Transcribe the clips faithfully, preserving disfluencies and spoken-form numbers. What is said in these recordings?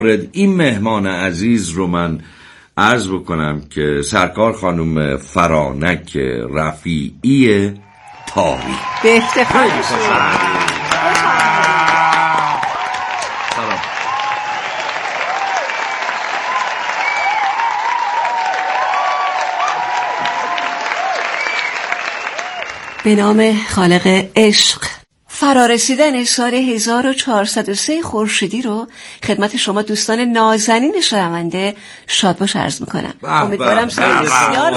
این مهمان عزیز رو من عرض بکنم که سرکار خانم فرانک رفیعی تاری. به افتخار شما. به نام خالق عشق. فرارسیدن سال هزار و چهارصد و سه خورشیدی رو خدمت شما دوستان نازنین شنونده شادباش عرض میکنم. امیدوارم سال بسیار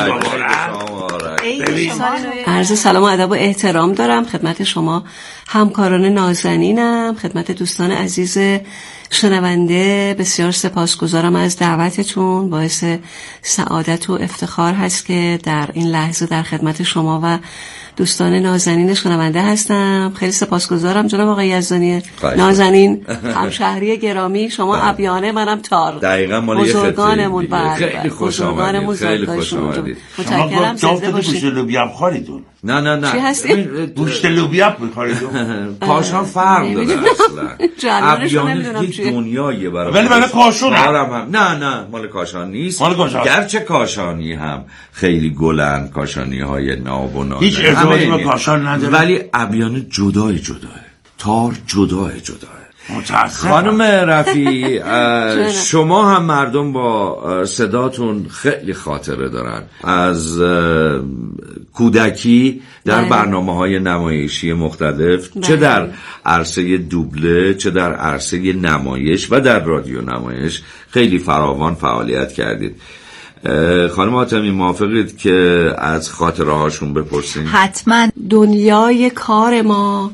عرض سلام و ادب و احترام دارم خدمت شما همکاران نازنینم، خدمت دوستان عزیز شنونده. بسیار سپاسگزارم از دعوتتون، باعث سعادت و افتخار هست که در این لحظه در خدمت شما و دوستان نازنین شنونده هستم. خیلی سپاسگزارم جناب آقای یزدانی نازنین، همشهری گرامی. شما ابیانه، منم تار. دقیقاً مال بزرگانمون. خیلی خوش آمدید. خیلی خوش آمدید. متشکرم. زنده باشید. گوشت لوبیا خاریدون؟ نه نه نه. چی هستی؟ گوشت لوبیا می‌خوریدون؟ کاشان فرق داره اصلا. ابیانه یک دنیایه برای. ولی من کاشان هم. نه نه مال کاشان نیست. مال کاشان. گرچه کاشانی هم خیلی گلن، کاشانی‌های ناب و نازک. هیچ ارتباطی با کاشان نداره. ولی ابیانه جدای جداه. تار جدای جداه. متاسفم. خانم رفیعی، شما هم مردم با صداتون خیلی خاطره دارن. از کودکی در برنامه‌های نمایشی مختلف، بله. چه در عرصه دوبله، چه در عرصه نمایش و در رادیو نمایش خیلی فراوان فعالیت کردید. خانم حاتمی موافقید که از خاطره هاشون بپرسیم؟ حتما. دنیای کار ما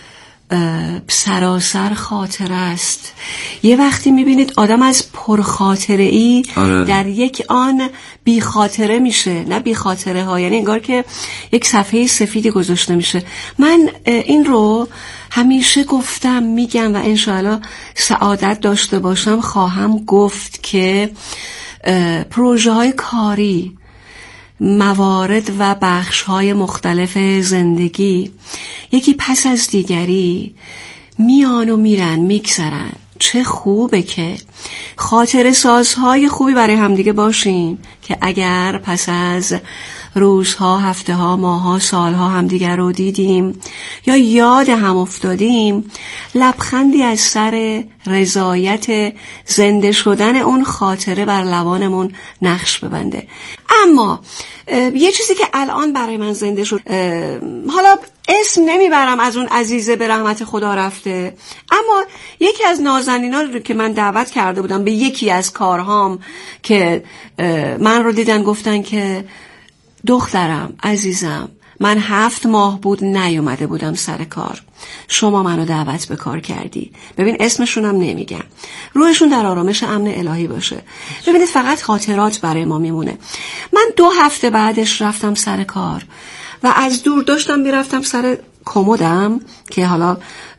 سراسر خاطره است. یه وقتی میبینید آدم از پرخاطره ای آره. در یک آن بی خاطره میشه، نه بی خاطره ها، یعنی انگار که یک صفحه سفیدی گذاشته میشه. من این رو همیشه گفتم، میگم و انشاءالله سعادت داشته باشم خواهم گفت که پروژه های کاری، موارد و بخش های مختلف زندگی یکی پس از دیگری میان و میرن، میگذرن. چه خوبه که خاطر سازهای خوبی برای همدیگه باشیم که اگر پس از روزها، هفته ها، ماه ها، سال ها همدیگه رو دیدیم یا یاد هم افتادیم، لبخندی از سر رضایت زنده شدن اون خاطره بر لبانمون نقش ببنده. اما یه چیزی که الان برای من زنده شد، حالا اسم نمیبرم از اون عزیزه به رحمت خدا رفته، اما یکی از نازنینا رو که من دعوت کرده بودم به یکی از کارهام که من رو دیدن گفتن که دخترم عزیزم، من هفت ماه بود نیومده بودم سر کار، شما منو دعوت به کار کردی. ببین اسمشونم نمیگم، روحشون در آرامش امن الهی باشه. ببینید فقط خاطرات برای ما میمونه. من دو هفته بعدش رفتم سر کار و از دور داشتم میرفتم سر کمدم که حالا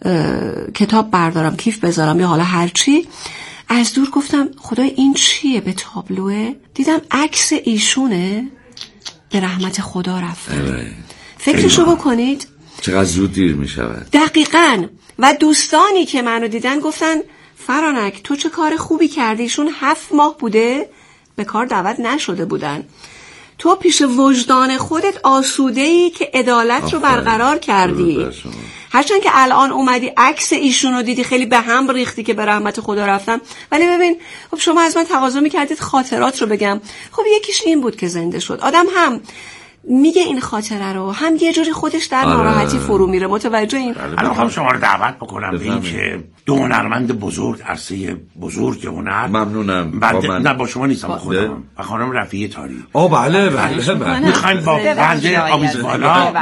کتاب بردارم، کیف بذارم یا حالا هرچی. از دور گفتم خدای این چیه به تابلوه؟ دیدم عکس ایشونه، به رحمت خدا رفته. فکرشو بکنید چقدر زود دیر می شود. دقیقاً. و دوستانی که منو دیدن گفتن فرانک تو چه کار خوبی کردی. ایشون هفت ماه بوده به کار دعوت نشده بودن. تو پیش وجدان خودت آسوده‌ای که عدالت رو برقرار کردی. هرچند که الان اومدی عکس ایشون رو دیدی خیلی به هم ریختی که به رحمت خدا رفتن، ولی ببین خب شما از من تقاضا میکردید خاطرات رو بگم. خب یکیش این بود که زنده شد. آدم هم میگه این خاطره رو، هم یه جوری خودش در ناراحتی فرو میره. متوجه این؟ الان میخوام شما رو دعوت بکنم به این که دو هنرمند بزرگ، عرصه بزرگ هنر. ممنونم. بعد نه با شما نیستم، خودم و خانم رفیعی تاری. آه بله بله بله. میخوایم با بنده آویز بالا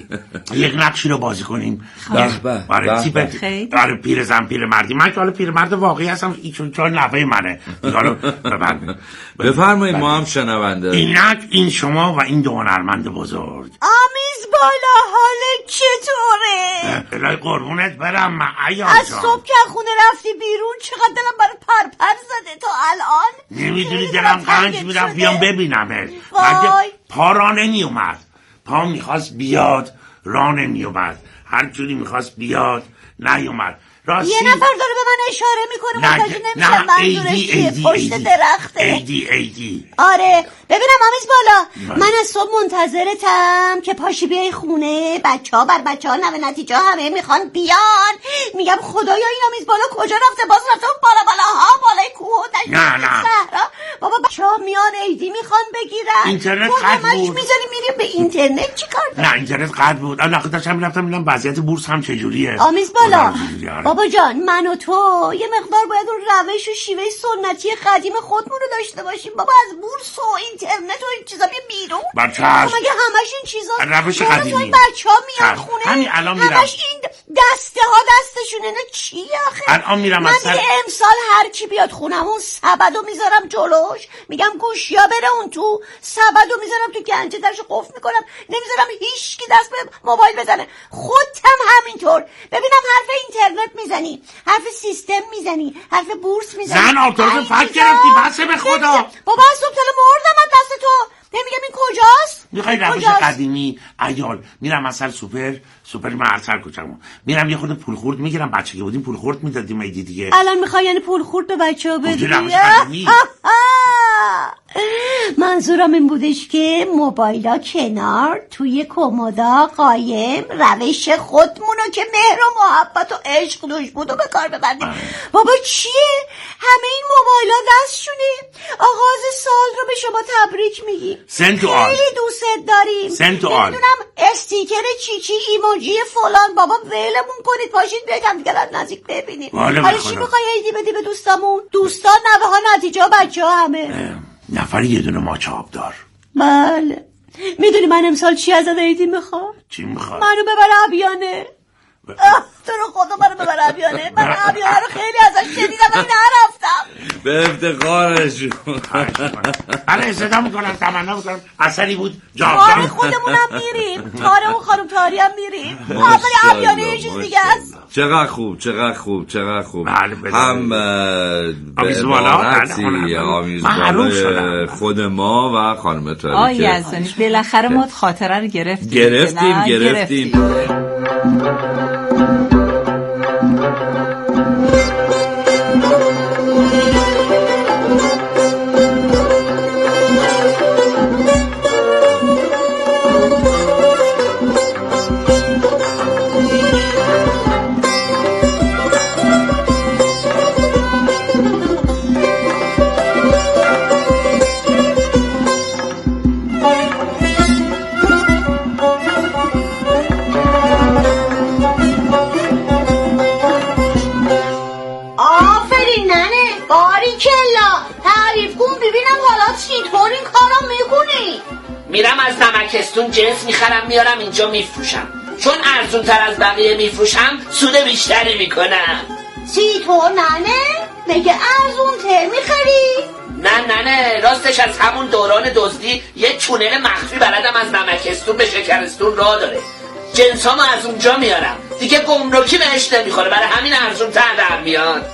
یک نقشی رو بازی کنیم. برای تیپ برای پیرزن پیر مردی. من که حالا پیر مرد واقعی هستم، ایشون چون نوه منه. حالا بفرمایید ما هم شنونده. اینک این شما و این دو هنرمند بزرگ. آمیز بالا حالت چطوره؟ الهی قربونت برم عیان از صبح که خونه رفتی بیرون چقدر دلم برای پرپر زده تا الان. نمیدونی دلم قنج میدم بیام ببینمت. مگه پا را نمی اومد، پا میخواست بیاد را نمی اومد، هر جوری میخواست بیاد نیومد. راستی یه نفر داره به من اشاره میکنه متوجه نمیشم منظورش چیه. پشت درخته. ایدی ایدی آره ببینم آمیز بالا، من از صبح منتظرتم که پاشی بیای خونه. بچه ها بر بچه ها نوه نتیجه همه میخوان بیان. میگم خدایا این آمیز بالا کجا رفته؟ باز رفته اون بالا بالا ها بالای کوه و نه نه صحرا. بابا بچه ها میان ایدی میخوان بگیرن. اینترنت قطع بود. میذاری میریم به اینترنت چیکار داری؟ نه اینترنت قطع بود. الان داشتم میرفتم ببینم وضعیت بورس هم چجوریه. آمیز بالا بابا جان، من و تو یه مقدار باید اون روش و شیوه سنتی قدیم خودمون رو داشته باشیم. بابا از بورس و اینترنت و این چیزا بیا بیرون. بچه‌ش مگه همش این چیزا روش قدیمی. بچه‌ها میان خونه همین الان میرم. همش این دسته ها دستشونه. نه چی آخه؟ الان میرم من مثلا امسال هر کی بیاد خونمون سبدو میذارم جلوش، میگم گوشیا بره اون تو، سبدو میذارم تو گنجه درش قفل میکنم، نمیذارم هیچ کی دست به موبایل بزنه. خودم همینطور. ببینم حرف اینترنت میزنی، حرف سیستم میزنی، حرف بورس میزنی. زن آتاز فکر گرفتی بسه به خدا. بابا صبح تل مردم از دست تو. نمیگم این کجاست؟ میخوای روش قدیمی عیال. میرم مثلا سوپر سوپر مرسر کوچمون میرم یه خورده پول خورد میگیرم. بچگی بودیم پول خورد میدادیم ایدی دیگه. الان میخوای یعنی پول خورد به بچه‌ها بدی؟ منظورم این بودش که موبایلا کنار توی کمودا قایم روش خودمونو که مهر و محبت و عشق دوش بود و به کار ببندیم. بابا چیه؟ همه این موبایلا دستشونه. آغاز سال رو به شما تبریک میگیم. خیلی دوست داریم. نمیدونم استیکر چیچی ایموجی فلان. بابا ولمون کنید، پاشید بیاید هم دیگر نزدیک ببینیم. حالا چی میخوای ایدی بدی به دوستامون؟ دوستان نوه ها نتیجه ها بچه ها همه نفری یه دونه ماچ آبدار. بله میدونی من امسال چی ازت ایدی میخوام؟ چی میخوام؟ منو ببر عبیانه. تو رو خدا منو ببر عبیانه. من عبیانه رو خیلی ازش شنیدم ولی نرفتم. به افتخارش بله صدا میکنم تمنا میکنم. اثری بود جان آره خودمونم میریم. تاره اون خانم تاری هم میریم. ولی عبیانه یه چیز دیگه است. چقدر خوب چقدر خوب چقدر خوب. بله هم به امارتی آمیزبالای خود ما و خانم تاریکه. آی یزدانی بالاخره ما خاطره رو گرفتیم گرفتیم گرفتیم میرم از نمکستون جنس میخرم میارم اینجا میفروشم. چون ارزون تر از بقیه میفروشم سود بیشتری میکنم. چی تو ننه؟ بگه ارزون تر میخری؟ نه ننه راستش از همون دوران دزدی یه تونل مخفی بلدم از نمکستون به شکرستون راه داره. جنسامو از اونجا میارم دیگه گمرکی بهش نمیخوره، برای همین ارزون تر در میاد.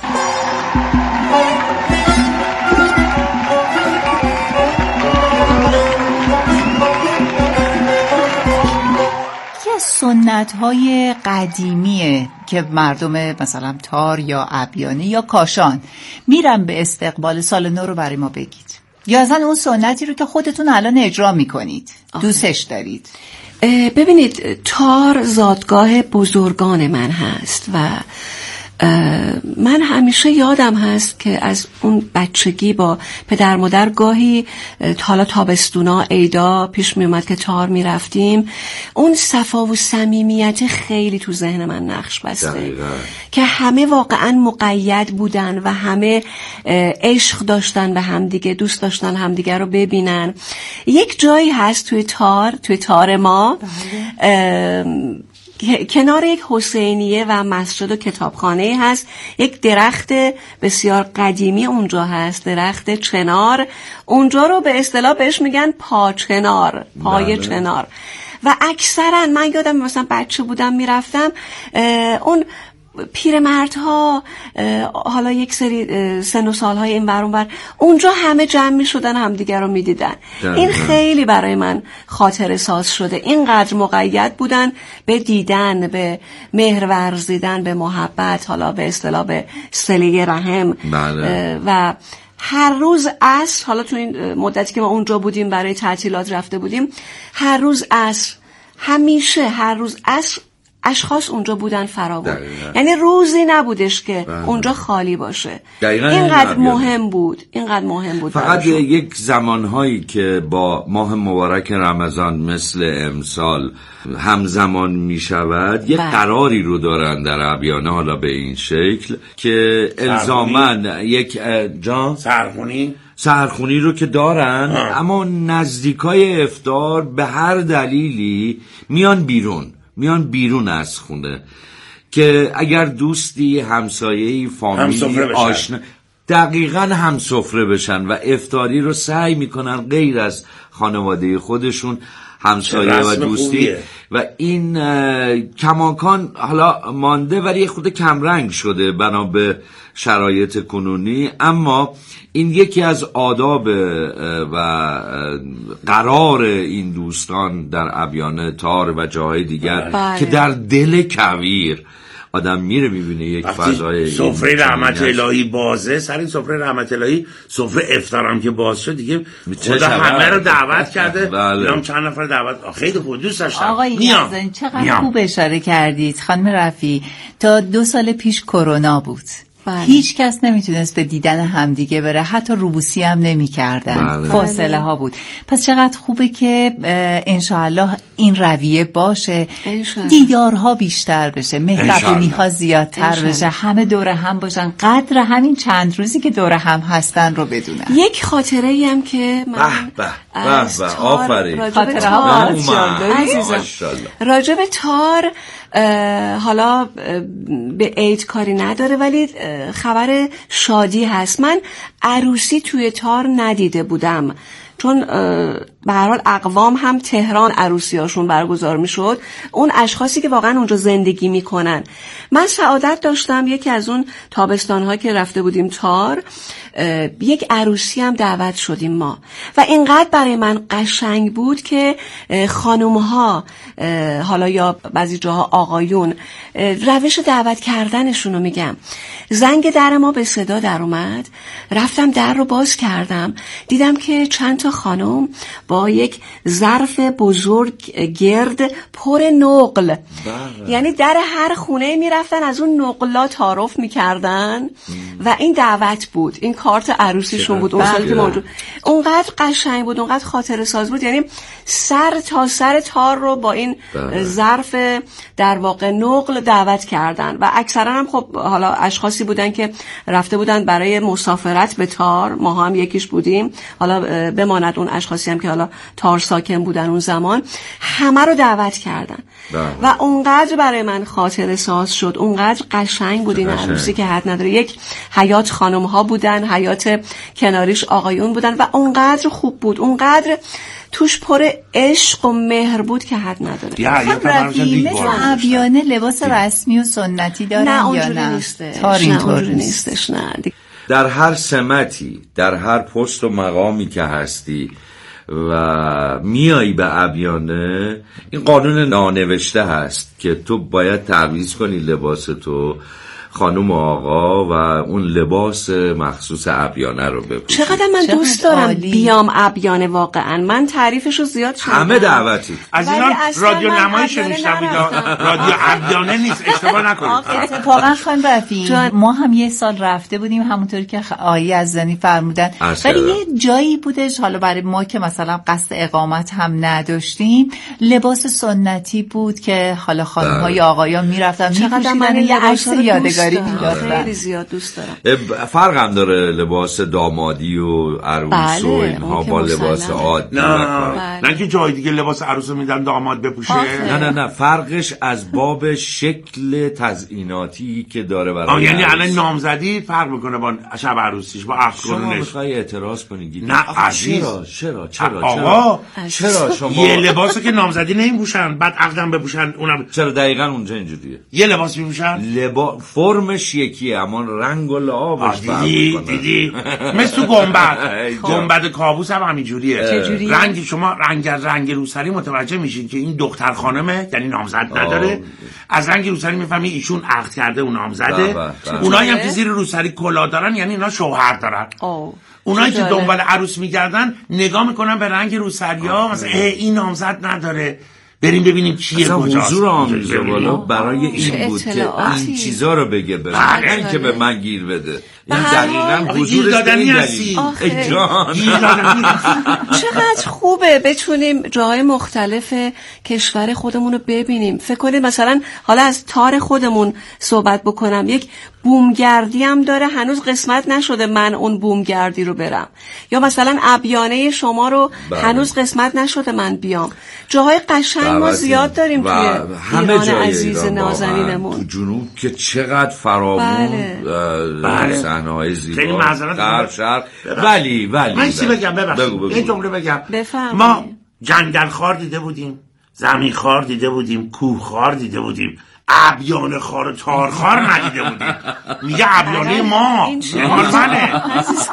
سنت های قدیمیه که مردم مثلا تار یا عبیانه یا کاشان میرن به استقبال سال نو رو برای ما بگید، یا اصلا اون سنتی رو که خودتون الان اجرا میکنید دوستش دارید. ببینید تار زادگاه بزرگان من هست و من همیشه یادم هست که از اون بچگی با پدر مادر گاهی حالا تابستونا عیدا پیش می اومد که تار می رفتیم. اون صفا و صمیمیت خیلی تو ذهن من نقش بسته دقیقا. که همه واقعا مقید بودن و همه عشق داشتن به همدیگه، دوست داشتن همدیگه رو ببینن. یک جایی هست توی تار توی تار ما بله. کنار یک حسینیه و مسجد و کتابخانه هست، یک درخت بسیار قدیمی اونجا هست، درخت چنار. اونجا رو به اصطلاح بهش میگن پاچنار، پای بله. چنار. و اکثرا من یادم مثلا بچه بودم میرفتم اون پیرمردها حالا یک سری سن و سالهای این ور اون ور اونجا همه جمع می شدن همدیگر رو می دیدن. این خیلی برای من خاطره ساز شده. اینقدر مقید بودن به دیدن، به مهر ورزیدن، به محبت، حالا به اصطلاح به صله رحم. بله. و هر روز عصر، حالا تو این مدتی که ما اونجا بودیم برای تعطیلات رفته بودیم، هر روز عصر، همیشه هر روز عصر اشخاص اونجا بودن فراوان. یعنی روزی نبودش که بله. اونجا خالی باشه. اینقدر مهم بود، اینقدر مهم بود. فقط یک زمانهایی که با ماه مبارک رمضان مثل امسال همزمان می شود، یک بله. قراری رو دارن در ابیانه، حالا به این شکل که الزاماً یک جا سرخونی سرخونی رو که دارن ها. اما نزدیکای افطار به هر دلیلی میان بیرون میان بیرون از خونه که اگر دوستی، همسایه‌ای، فامیلی، آشنا دقیقاً هم سفره بشن و افطاری رو سعی میکنن غیر از خانواده خودشون، همسایه و دوستی خوبیه. و این کماکان حالا مانده ولی خود کمرنگ شده بنا به شرایط کنونی، اما این یکی از آداب و قرار این دوستان در ابیانه، تار و جاهای دیگر بله. که در دل کویر آدم میره میبینه یک فضای سفره رحمت الهی بازه. سر این سفره رحمت الهی سفره افطارم که باز شد دیگه خدا همه رو دعوت کرده. میام چند نفر دعوت خیلی خوب دوست داشتم. آقای یزدانی چقدر خوب اشاره کردید خانم رفیع. تا دو سال پیش کرونا بود. بله. هیچ کس نمیتونست به دیدن همدیگه بره، حتی روبوسی هم نمی کردن. بله. فاصله ها بود. پس چقدر خوبه که انشاءالله این رویه باشه، دیدارها بیشتر بشه، مهربونی ها زیادتر بشه، همه دور هم باشن، قدر همین چند روزی که دور هم هستن رو بدونن. یک خاطره ای هم که من به به به آفرین خاطره ها عزیزم راجب تار، حالا به عید کاری نداره ولی خبر شادی هست. من عروسی توی تار ندیده بودم، چون به هر حال اقوام هم تهران عروسیاشون برگزار میشد، اون اشخاصی که واقعا اونجا زندگی میکنن. من سعادت داشتم یکی از اون تابستان‌ها که رفته بودیم تار، یک عروسی هم دعوت شدیم ما و اینقدر برای من قشنگ بود که خانوم‌ها، حالا یا بعضی جاها آقایون، روش دعوت کردنشون رو میگم. زنگ در ما به صدا در اومد، رفتم در رو باز کردم، دیدم که چند تا خانم با یک ظرف بزرگ گرد پر نقل بره. یعنی در هر خونه میرفتن از اون نقلا تعارف میکردن و این دعوت بود، این کارت عروسیشون بود اون سالی که موجود. اونقدر قشنگ بود، اونقدر خاطره ساز بود. یعنی سر تا سر تار رو با این ظرف در واقع نقل دعوت کردن و اکثرا هم خب حالا اشخاصی بودن که رفته بودن برای مسافرت به تار، ما هم یکیش بودیم، حالا بماند اون اشخاصی هم که حالا تار ساکن بودن اون زمان، همه رو دعوت کردن بله. و اونقدر برای من خاطره ساز شد، اونقدر قشنگ بود این عروسی که حد نداره. یک حیات خانم ها بودن، حیات کناریش آقایون بودن و اونقدر خوب بود، اونقدر توش پر عشق و مهر بود که حد نداره. رفیع مثل ابیانه لباس رسمی و سنتی دارن نه یا نه؟ نیستش. تار اینطور نیستش. نه در هر سمتی، در هر پست و مقامی که هستی و میایی به ابیانه، این قانون نانوشته هست که تو باید تعویض کنی لباس تو، خانم و آقا، و اون لباس مخصوص ابیانه رو بپوشی. چقدر من دوست دارم بیام ابیانه، واقعا من تعریفش رو زیاد شنیدم. همه دعوتی از اینا رادیو نمایی شنیدم، رادیو ابیانه نیست، اشتباه نکنید. اتفاقا خانم رفیع ما هم یه سال رفته بودیم همونطوری که آقای یزدانی فرمودن، ولی یه جایی بودش حالا برای ما که مثلا قصد اقامت هم نداشتیم، لباس سنتی بود که حالا خانم‌ها یا آقایان میرفتن می‌پوشیدن، یه عکس یادگاری داریم خیلی زیاد دوست دارم. فرق هم داره لباس دامادی و عروس بله، و اینها با لباس عادی؟ نه بله. نه که جای دیگه لباس عروس میدن داماد بپوشه. نه نه نه فرقش از باب شکل تزییناتی که داره برای یعنی الان نامزدی فرق میکنه با شب عروسیش با افغانش. شما میخوای اعتراض کنی؟ نه عزیز چرا چرا چرا آقا چرا شما یه لباسو که نامزدی نمیپوشن بعد عقدم بپوشن اونم چرا دقیقاً اونجا اینجوریه. یه لباس میپوشن لبا فرمش یکیه اما رنگ و لعابش فرق میکنه. دیدی مثل گنبد گنبد کابوس هم همینجوریه. رنگ شما رنگ رنگ روسری متوجه میشین که این دختر خانمه یعنی نامزد نداره. از رنگ روسری میفهمی ایشون عقد کرده اون نامزده. اونایی هم که زیر روسری کلا دارن یعنی اینا شوهر دارن. اونایی که دنبال عروس میگردن نگاه میکنن به رنگ روسریا مثلا این نامزد نداره بریم ببینیم چیه کجاست. حضور آمیزه بالا برای این بود که این چیزا رو بگه به من که به من گیر بده. این دقیقاً حضورش به این دلیل. ای جان چقدر خوبه بتونیم جاهای مختلف کشور خودمون رو ببینیم. فکر کنید مثلا حالا از تار خودمون صحبت بکنم، یک بومگردی هم داره هنوز قسمت نشده من اون بومگردی رو برم، یا مثلا ابیانه شما رو بله. هنوز قسمت نشده من بیام. جاهای قشنگ ما زیاد داریم توی همه ایران جای عزیز ایران نازنینمون. تو جنوب که چقدر فراوون بله. صحنه‌های زیبا در شرق. ولی ولی من چی بگم ببخشید این جمله بگم بفهم. ما جنگل خار دیده بودیم، زمین خار دیده بودیم، کوه خار دیده بودیم، ابیان خار و تار خار ندیده بودیم. میگه ابیانه ما مال منه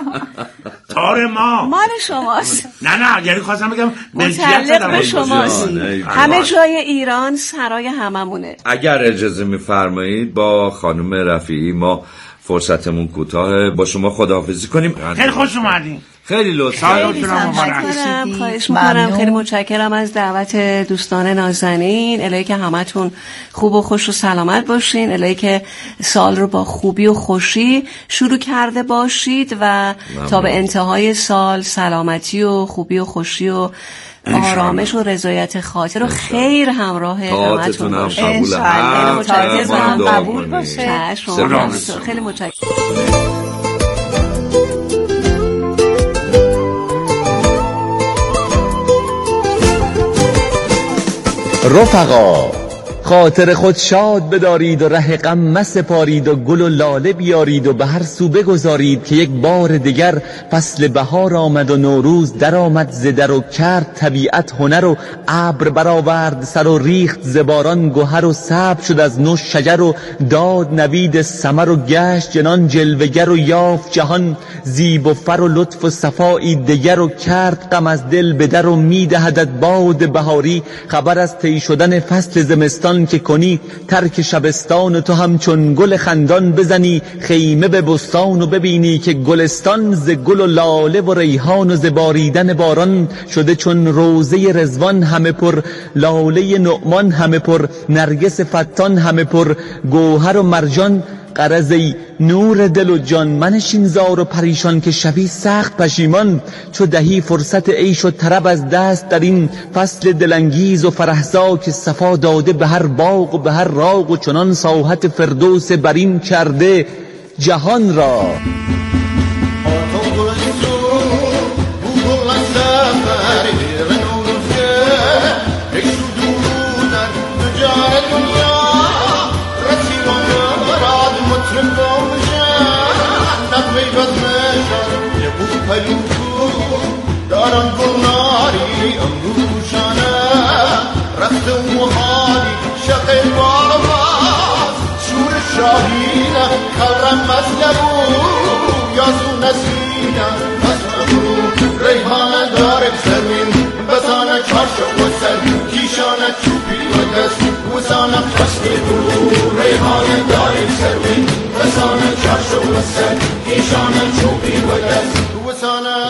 تار ما مال شماست. نه نه یعنی خواستم بگم متعلق به شماست. همه جای ایران سرای هممونه. اگر اجازه میفرمایید با خانم رفیعی ما فرصتمون کوتاهه، با شما خداحافظی کنیم. خیلی خوش اومدین. خیلی لطف کردم. خواهش میکنم. خیلی متشکرم از دعوت دوستان نازنین. الهی که همتون خوب و خوش و سلامت باشین. الهی که سال رو با خوبی و خوشی شروع کرده باشید و ممنون. تا به انتهای سال سلامتی و خوبی و خوشی و آرامش و رضایت خاطر و خیر همراه همتون باشه. انشالله قبول باشه. خیلی متشکرم. رفقا خاطر خود شاد بدارید و ره غم مسپارید و گل و لاله بیارید و به هر سو بگذارید که یک بار دیگر فصل بهار آمد و نوروز در آمد ز در و کرد طبیعت هنر و ابر برآورد سر و ریخت ز باران گهر و سبز شد از نو شجر و داد نوید ثمر و گشت جنان جلوه‌گر و یافت جهان زیب و فر و لطف و صفایی دگر و کرد غم از دل به در و میدهدت باد بهاری خبر از طی شدن فصل زمستان که کنی ترک شبستان تو همچون گل خندان بزنی خیمه به بستان و ببینی که گلستان ز گل و لاله و ریحان و ز باریدن باران شده چون روضه رضوان همه پر لاله نعمان همه پر نرگس فتان همه پر گوهر و مرجان غرض ای نور دل و جان منشین زار و پریشان که شوی سخت پشیمان چو دهی فرصت عیش و طرب از دست در این فصل دلانگیز و فرحزا که صفا داده به هر باغ و به هر راغ و چنان ساحت فردوس برین کرده جهان را. دارم گلناری امروشانه رفت و حالی شقه بارواز شور شاهینه کلرم مزلبو یازو نسینه مزلبو ریحانه دارم سرمین بزانه چاشق و سر کیشانه چوبی و دست وزانه خشتی برو ریحانه دارم سرمین بزانه چاشق و سر کیشانه چوبی و دست وزانه.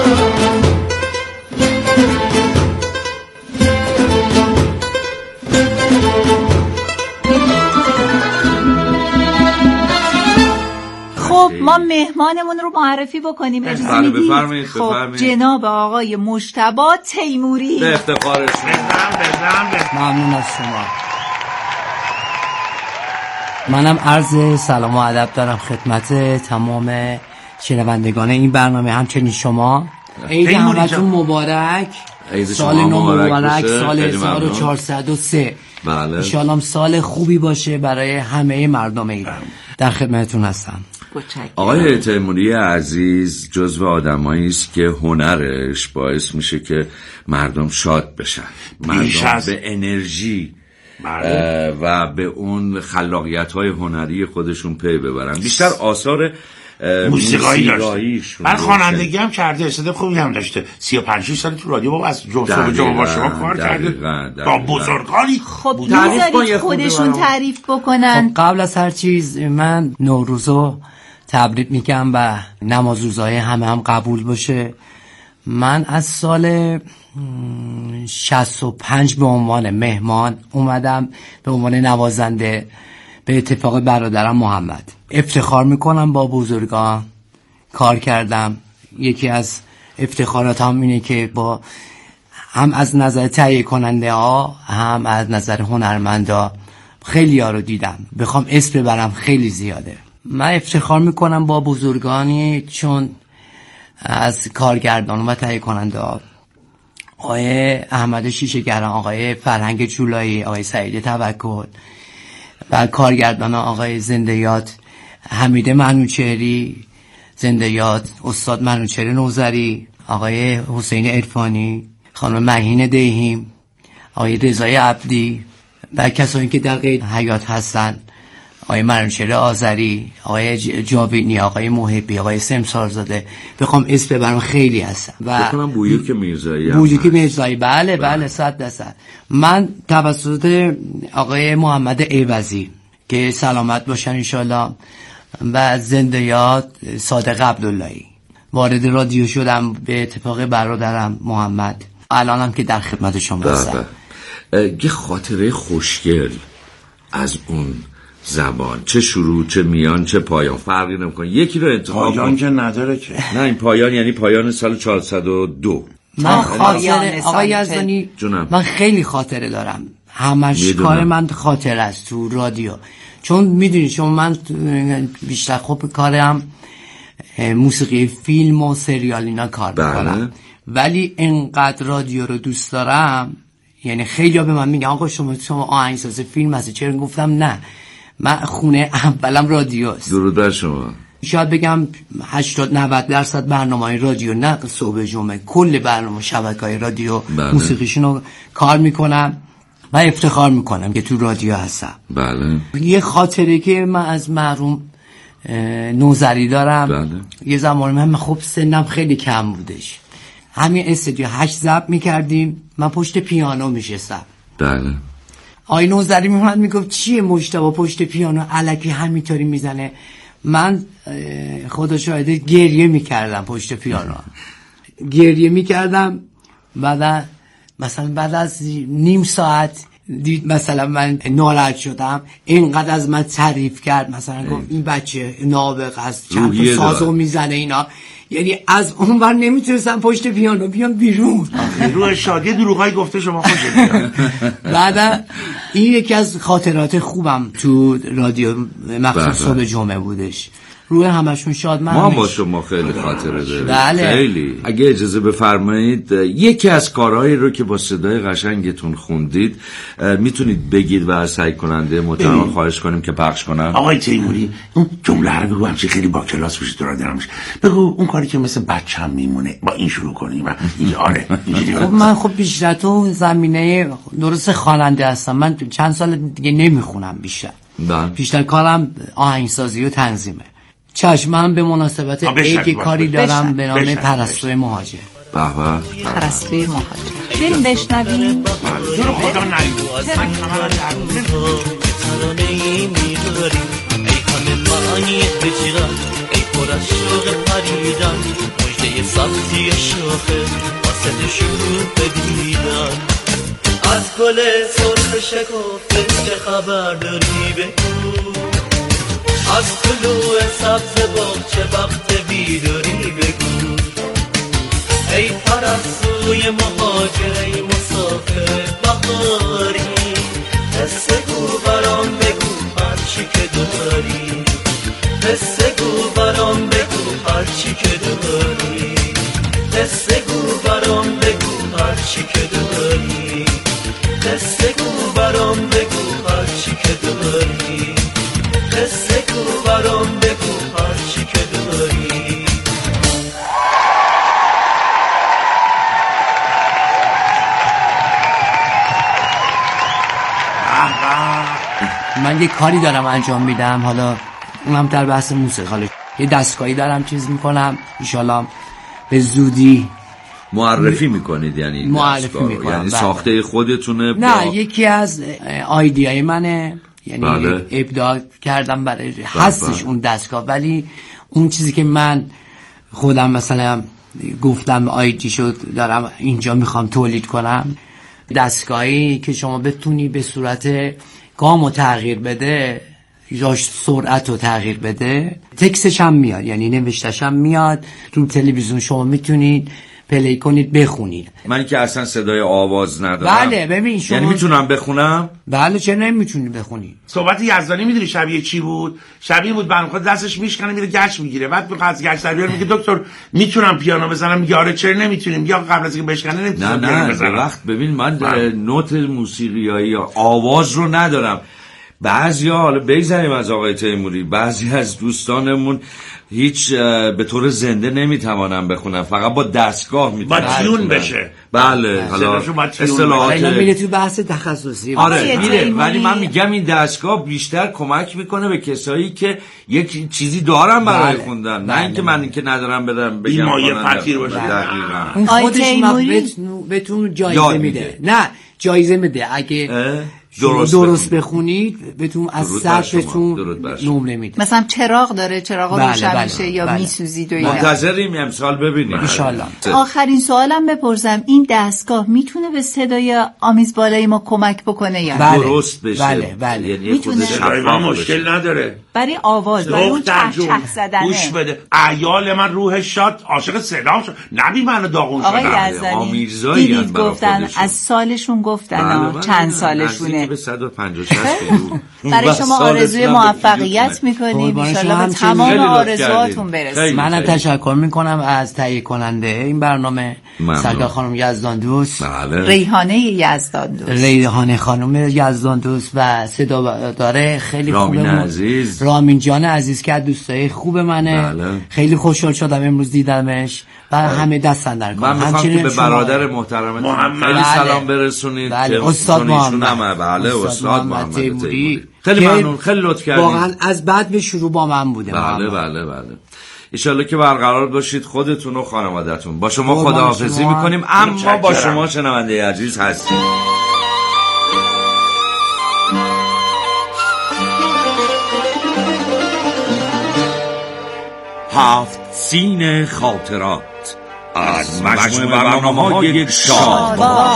خب ما مهمانمون رو معرفی بکنیم. اجازه میدید؟ خب جناب آقای مجتبی تیموری. به افتخارش بزن بزن ممنون از شما. منم عرض سلام و ادب دارم خدمت تمام شنوندگان این برنامه، همچنین شما. عید همتون مبارک، سال نو مبارک، سال هزار و چهارصد و سه. بله. انشاءالله سال خوبی باشه برای همه مردم ایران. در خدمتتون هستم. آقای تیموری عزیز جزو آدمایی است که هنرش باعث میشه که مردم شاد بشن، مردم به انرژی و به اون خلاقیت‌های هنری خودشون پی ببرن. بیشتر آثار موسیقایی داشته. من خوانندگی هم کرده، استعداد خوبی هم داشته. سی و پنج سال تو رادیو بابا از جمعه به جمعه با شما کار کرده. با بزرگانی. خب میذارید خودشون تعریف بکنن. خب قبل از هر چیز من نوروزو تبریک میگم و نماز روزهای همه هم قبول باشه. من از سال شصت و پنج به عنوان مهمان اومدم، به عنوان نوازنده به اتفاق برادرم محمد. افتخار میکنم با بزرگان کار کردم. یکی از افتخارات هم اینه که با هم از نظر تهیه کننده ها هم از نظر هنرمندا خیلی ها رو دیدم. بخوام اسم ببرم خیلی زیاده. من افتخار میکنم با بزرگانی چون از کارگردان و تهیه کننده ها آقای احمد شیشه‌گران، آقای فرهنگ چولایی، آقای سعید توکل و کارگردان آقای زنده یاد حمید منوچهری زنده یاد، استاد منوچهر نوذری، آقای حسین عرفانی، خانم مهین دیهیم، آقای رضای عبدی و کسانی که در قید حیات هستن، آقای منوچهر آذری، آقای جاوینی، آقای محبی، آقای سمسارزاده. بخوام اسم ببرم خیلی هستن و بکنم بویوک میرزایی. بویوک میرزایی بله بله صد درصد. من توسط آقای محمد عوضی که سلامت باشن انشالله و زنده یاد صادق عبداللهی وارد رادیو شدم به اتفاق برادرم محمد. الانم که در خدمت شما هستم. یه خاطره خوشگل از اون زبان، چه شروع چه میان چه پایان فرقی نمیکنه، یکی رو انتخاب پایان که نداره که. نه این پایان یعنی پایان سال چهارصد و دو. من خاطره آقای یزدانی من خیلی خاطره دارم، همش کار من خاطره است تو رادیو. چون میدونی شما من بیشتر خوب کارم موسیقی فیلم و سریال اینا کار میکنم، ولی انقدر رادیو رو دوست دارم. یعنی خیلی ها به من میگن آقا شما شما آهنگساز فیلم هستی چرا؟ گفتم نه، من خونه اولم رادیوست. درود بر شما. شاید بگم هشتاد نود درصد برنامه‌های رادیو، نه صبح جمعه، کل برنامه شبکه‌های رادیو بله. موسیقیشون رو کار میکنم و افتخار میکنم که تو رادیو هستم. بله. یه خاطره که من از محروم نوذری دارم. بله. یه زمانی من خب سنم خیلی کم بودش، همین استودیو هشت ضبط میکردیم، من پشت پیانو میشستم. بله. آقای نوذری میومد میگفت چیه مجتبی پشت پیانو الکی همینطوری میزنه؟ من خدا شاهده گریه میکردم پشت پیانو، گریه میکردم. بعد مثلا بعد از نیم ساعت دید مثلا من ناراحت شدم، اینقدر از من تعریف کرد، مثلا گفت این بچه نابغه است، چند تا سازو میزنه اینا. یعنی از اون ور نمیتونستم پشت پیانو بیام بیرون. روح شادی دروغای گفته شما خوشت میاد. بعد این یکی از خاطرات خوبم تو رادیو مخصوص صبح جمعه بودش. روی همشون شاد من ما با شما خیلی خاطره داریم. بله. خیلی. اگه اجازه بفرمایید یکی از کارهایی رو که با صدای قشنگتون خوندید میتونید بگید و سعی کننده محترم خواهش کنیم که پخش کنن. آقای تیموری اون جمله رو بگو، همچین خیلی با کلاس بشه تو رادیو نمیشه. بگو اون کاری که مثل بچه‌م میمونه با این شروع کنیم. این آره. خب من خب بیشتر تو زمینه درست خواننده هستم. من چند سال دیگه نمیخونم بیشتر. بله. بیشتر کارم آهنگسازی و تنظیمه. چشمم به مناسبت عید کاری دارم به نام پرستوی مهاجر. بابا پرستوی مهاجر. بریم بشنویم. جون خدا نگید. من کاملا درمونه. ترانه‌ای می‌داری ای همه معنی بجیران ای پر از شوق پریدن مژده سبزی شاخه واسه شروع بدیدن از گل سرخ شکفته چه خبر داری بگو از طلوع سبز باغچه وقت بیداری بگو ای پرستوی مهاجر ای مسافر بهاری قصه گو برام بگو هرچی که هرچی که داری، قصه گو برام بگو هرچی که داری، قصه گو برام بگو هرچی که داری، قصه گو برام بگو هرچی که داری. من یه کاری دارم انجام میدم، حالا اونم در بحث موسیقی، حالا یه دستگاهی دارم چیز میکنم، ایشالله به زودی معرفی میکنید. یعنی معرفی میکنم، یعنی بله. ساخته خودتونه؟ نه با... یکی از آیدیای منه، یعنی بله. ابداع کردم برای هستش بله. اون دستگاه، ولی اون چیزی که من خودم مثلا گفتم آیدی شد دارم اینجا میخوام تولید کنم، دستگاهی که شما بتونی به صورت گامو تغییر بده یا سرعت رو تغییر بده، تکستش هم میاد، یعنی نوشتش هم میاد، رو تلویزیون شما میتونید پلی کنید بخونید. من که اصلا صدای آواز ندارم. بله ببین شما یعنی میتونم بخونم؟ بله چرا نمیتونی بخونی؟ صحبت یزدانی میدونی شبیه چی بود؟ شبیه بود بنده خدا دستش میشکنه میره گچ میگیره، بعد میخواد از گچ در بیاره میگه دکتر میتونم پیانو بزنم؟ میگه آره چرا نمیتونیم؟ یا قبل از اینکه بشکنه نمیتونم پیانو بزنم. نه نه وقت ببین من نوت موسیقیایی یا آواز رو ندارم. بعضیا حالا بگذاریم از آقای تیموری، بعضی از دوستانمون هیچ به طور زنده نمیتوانن بخونن، فقط با دستگاه میتونن با تیون بشه. بله حالا اصطلاحات اینا میره تو بحث تخصصی. آره میره، ولی من میگم این دستگاه بیشتر کمک میکنه به کسایی که یک چیزی دارن برای بله. خوندن، نه اینکه من اینکه ندارم بدم بگم این مایه پتیر باشه. دقیقاً اون خودش بهتون بهتون جایزه میده. نه جایزه میده اگه درست, درست بخونید بهتون از صد بهتون نمره میده. مثلا چراغ داره، چراغ بله روشن بله میشه یا بله. میسوزید و اینا. منتظریم امسال ببینیم ان شاء الله. آخرین سوالم بپرسم، این دستگاه میتونه به صدای آمیز بالای ما کمک بکنه یا بله. درست بشه؟ بله بله یعنی میتونه. من مشکل نداره برای آواز، برای اون چخ چخ زدنه. گوش بده، عیال من روحش شاد عاشق صدام شد، نبی منو داغون شدم. آقای یزدانی دیدید گفتن از سالشون گفتن بله چند سالشونه. به صد و پنجاه برای شما آرزوی موفقیت میکنیم، ان شاءالله به تمام آرزوهاتون برسید. منم تشکر میکنم از تهیه کننده این برنامه سرکار خانم یزدان دوست، بله. ریحانه یزدان دوست، ریحانه خانم یزدان دوست و صدا داره خیلی خوبه، رامین عزیز، رامین جان عزیز که دوستای خوب منه. بله. خیلی خوشحال شدم امروز دیدمش و بله. همه دستن در کار. من میخوام که به برادر محترمتون خیلی بله. سلام برسونید. بله. استاد محمد. بله استاد محمد تیموری، خیلی ممنون، خیلی لطف کردید. واقعا از بعد به شروع با من بوده. بله بله بله. انشالله که برقرار باشید خودتون و خانواده‌تون. با شما خداحافظی میکنیم، اما با شما شنونده عزیز هستیم. هفت سین خاطرات از مجموعه برنامه‌های یک شادباش.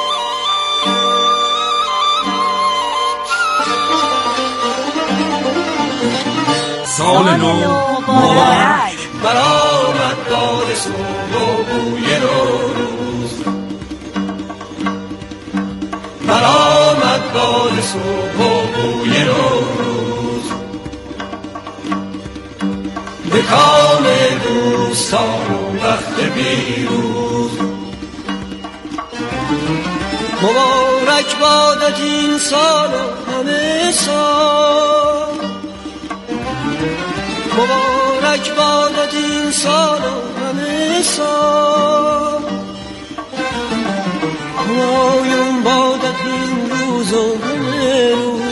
سال نو مبارک. برآمد باد صبح و بوی نوروز، برآمد باد صبح و بوی نوروز، به کام دوستان و وقت پیروز. مبارک بادت این سال و همه سال، مبارک بادت این سال و همه سال، همایون بادت این روز و همه روز.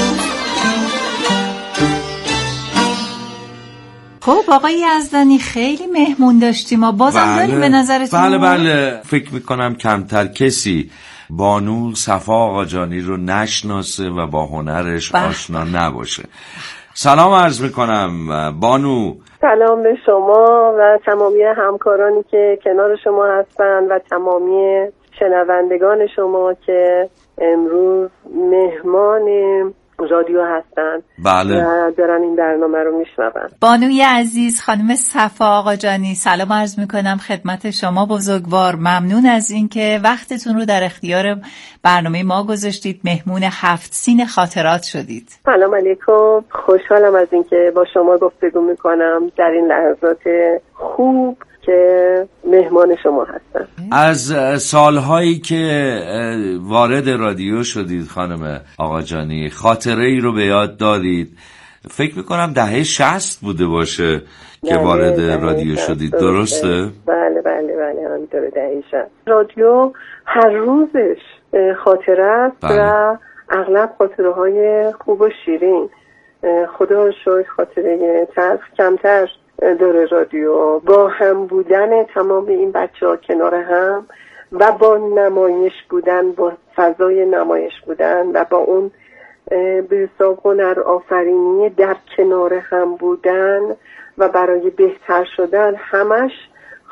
خب آقای یزدانی خیلی مهمون داشتیم، ما بازم بله. داریم به نظرتون؟ بله بله، فکر میکنم کمتر کسی بانو صفا آقاجانی رو نشناسه و با هنرش بله. آشنا نباشه. سلام عرض میکنم بانو. سلام به شما و تمامی همکارانی که کنار شما هستن و تمامی شنوندگان شما که امروز مهمان رادیو هستن بله. و دارن این برنامه رو میشنون. بانوی عزیز خانم صفا آقاجانی سلام عرض میکنم خدمت شما بزرگوار. ممنون از اینکه وقتتون رو در اختیار برنامه ما گذاشتید، مهمون هفت سین خاطرات شدید. سلام علیکم، خوشحالم از اینکه با شما گفتگو میکنم در این لحظات خوب که مهمان شما هستم. از سالهایی که وارد رادیو شدید خانم آقاجانی خاطره ای رو به یاد دارید؟ فکر میکنم دهه شصت بوده باشه که وارد رادیو شدید، درسته؟ بله بله بله همینطوره، دهه شصت. رادیو هر روزش خاطره است بله. و اغلب خاطره های خوب و شیرین. خدا رو شکر خاطره تلخ کمتر داره رادیو. با هم بودن تمام این بچه ها کنار هم و با نمایش بودن، با فضای نمایش بودن و با اون به حساب هنر آفرینی در کنار هم بودن و برای بهتر شدن، همش